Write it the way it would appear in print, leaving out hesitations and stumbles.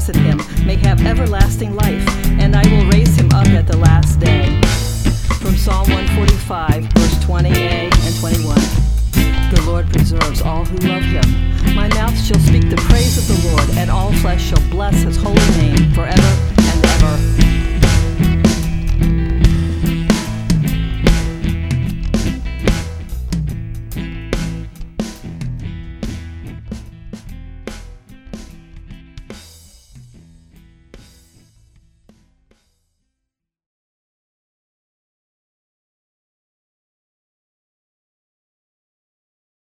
trusts in him may have everlasting life, and I will raise him up at the last day. From Psalm 145, verse 20a and 21. The Lord preserves all who love him. My mouth shall speak the praise of the Lord, and all flesh shall bless his holy name forever